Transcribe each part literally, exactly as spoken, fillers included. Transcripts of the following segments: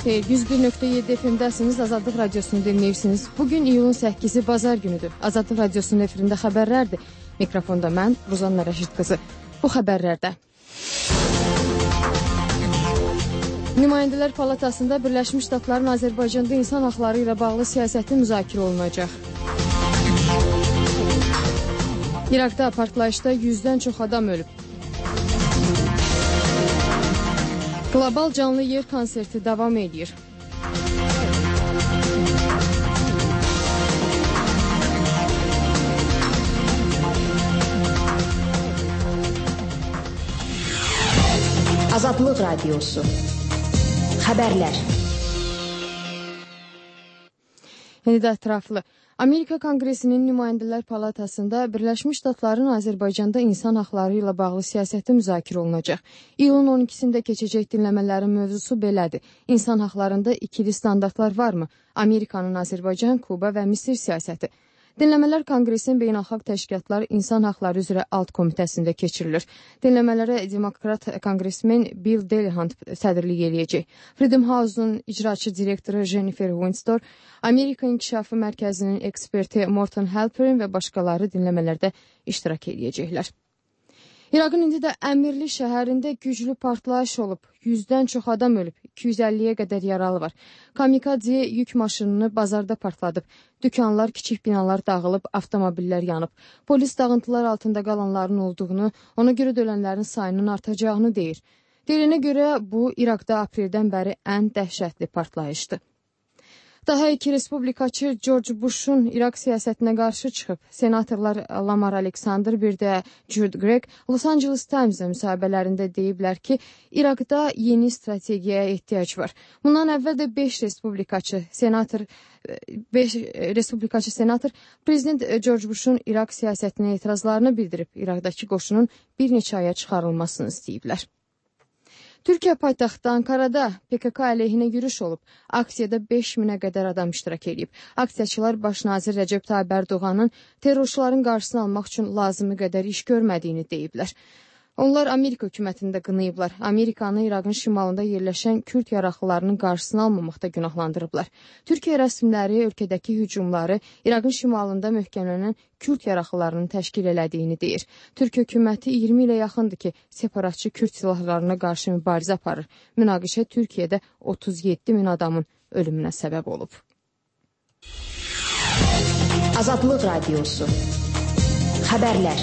xeyir, yüz bir nöqtə yeddi F M-dəsiniz, Azadlıq Radiosunu dinləyirsiniz. Bugün iyulun səkkizi Bazar günüdür. Azadlıq Radiosunun efirində xəbərlərdir. Mikrofonda mən, Ruzanna Rəşid qızı. Bu xəbərlərdə. Nümayəndələr Palatasında Birləşmiş Ştatların Azərbaycanda insan haqları ilə bağlı siyasəti müzakirə olunacaq. İraqda partlayışda yüzdən çox adam ölüb. Qlobal canlı yer konserti davam edir. Azadlıq Radiosu. Xəbərlər. Yeni də ətraflı. Amerika Konqresinin Nümayəndələr Palatasında Birləşmiş Ştatların Azərbaycanda insan haqları ilə bağlı siyasəti müzakirə olunacaq. İyulun on ikisində keçəcək dinləmələrin mövzusu belədir. İnsan haqlarında ikili standartlar varmı? Amerikanın Azərbaycan, Kuba və Misir siyasəti. Dinləmələr Konqresin Beynəlxalq Təşkilatlar İnsan Haqları üzrə alt komitəsində keçirilir. Dinləmələrə Demokrat Konqresmen Bill Delahant sədrlik eləyəcək. Freedom House-un icraçı direktoru Jennifer Windsor, Amerika İnkişafı Mərkəzinin eksperti Morton Halperin və başqaları dinləmələrdə iştirak eləyəcəklər. İraqın indi də Əmirli şəhərində güclü partlayış olub. yüzdən çox adam ölüb, iki yüz əlliyə qədər yaralı var. Kamikadze yük maşınını bazarda partladıb. Dükanlar, kiçik binalar dağılıb, avtomobillər yanıb. Polis dağıntılar altında qalanların olduğunu, ona görə də ölənlərin sayının artacağını deyir. Deyilənə görə bu İraqda apreldən bəri ən dəhşətli partlayışdır. Daha iki respublikaçı George Bush'un İraq siyasətinə qarşı çıxıb. Senatorlar Lamar Alexander, bir də Jude Gregg Los Angeles Times-a müsahibələrində deyiblər ki, İraqda yeni strategiyaya ehtiyac var. Bundan əvvəl də beş respublikaçı senator beş respublikaçı senator Prezident George Bush'un İraq siyasətinə etirazlarını bildirib. İraqdakı qoşunun bir neçə aya çıxarılmasını istəyiblər. Türkiyə paytaxtı Ankara'da P K K əleyhinə yürüş olub. Aksiyada beş minə qədər adam iştirak edib. Aksiyaçılar baş nazir Rəcəb Tayyip Ərdoğanın terrorçuların qarşısını almaq üçün lazımi qədər iş görmədiyini deyiblər. Onlar Amerika hökumətində qınayıblar. Amerikanı İraqın şimalında yerləşən Kürd yaraqlılarının qarşısını almamaqda günahlandırıblar. Türkiyə rəsmiləri ölkədəki hücumları İraqın şimalında möhkəmlənən Kürd yaraqlılarının təşkil elədiyini deyir. Türk hökuməti iyirmi ilə yaxındır ki, separatçı Kürd silahlarına qarşı mübarizə aparır. Münaqişə Türkiyədə otuz yeddi min adamın ölümünə səbəb olub. Azadlıq Radiosu. Xəbərlər.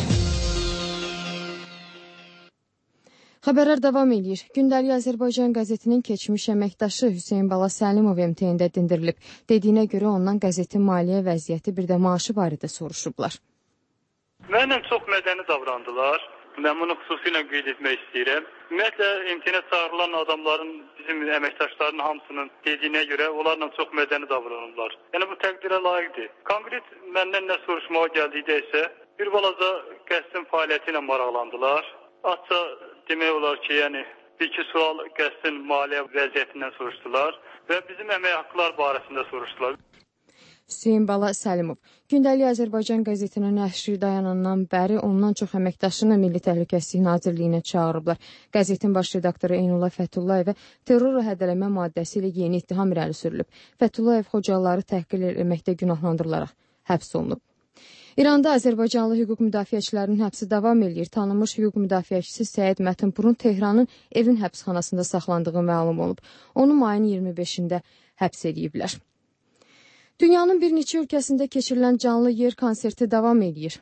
Xəbərlər davam edir. Gündəlik Azərbaycan qəzetinin keçmiş əməkdaşı Hüseyn Bala Səlimov M T N-də dindirilib. Dediyinə görə ondan qəzetin maliyyə vəziyyəti, bir də maaşı barədə soruşublar. Mənlə çox mədəni davrandılar. Mən bunu xüsusilə qeyd etmək istəyirəm. Ümumiyyətlə, M T N-ə çağırılan adamların, bizim əməkdaşların hamısının dediyinə görə onlarla çox mədəni davranırlar. Yəni bu təqdirə layiqdir. Konkret məndən nə soruşmağa gəldikdə isə bir balaca qəsdin fəaliyyəti ilə maraqlandılar. Açca demək olar ki, yəni bir-iki sual qəsdin maliyyə vəziyyətindən soruşdular və bizim əmək haqqlar barəsində soruşdular. Hüseyn Bala Səlimov. Gündəlik Azərbaycan qəzetinin nəşri dayanandan bəri ondan çox əməkdaşını Milli Təhlükəsizlik Nazirliyinə çağırıblar. Qəzetin baş redaktoru Eynullah Fətullayevə terror hədələmə maddəsi ilə yeni ittiham irəli sürülüb. Fətullayev Xocalıları təhqir etməkdə günahlandırılaraq həbs olunub. İranda Azərbaycanlı hüquq müdafiəçilərinin həbsi davam edir. Tanınmış hüquq müdafiəçisi Səid Mətinpurun Tehranın evin həbsxanasında saxlandığı məlum olub. Onu mayın iyirmi beşində həbs ediblər. Dünyanın bir neçə ölkəsində keçirilən canlı yer konserti davam edir.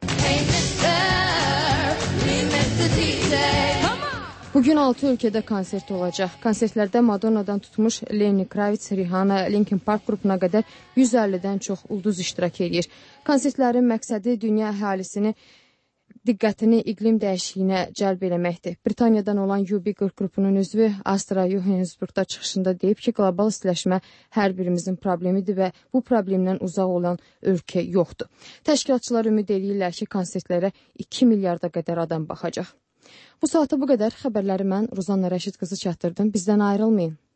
Bugün altı ölkədə konsert olacaq. Konsertlərdə Madonna'dan tutmuş Lenny Kravitz, Rihanna, Linkin Park qrupuna qədər yüz əllidən çox ulduz iştirak edir. Konsertlərin məqsədi dünya əhalisini diqqətini iqlim dəyişikliyinə cəlb eləməkdir. Britaniyadan olan U B qrupunun üzvü Astra Johannesburgda çıxışında deyib ki, qlobal istiləşmə hər birimizin problemidir və bu problemdən uzaq olan ölkə yoxdur. Təşkilatçılar ümid edirlər ki, konsertlərə iki milyarda qədər adam baxacaq. Bu saata bu qədər. Xəbərləri mən Ruzanna Rəşid qızı çatdırdım. Bizdən ayrılmayın.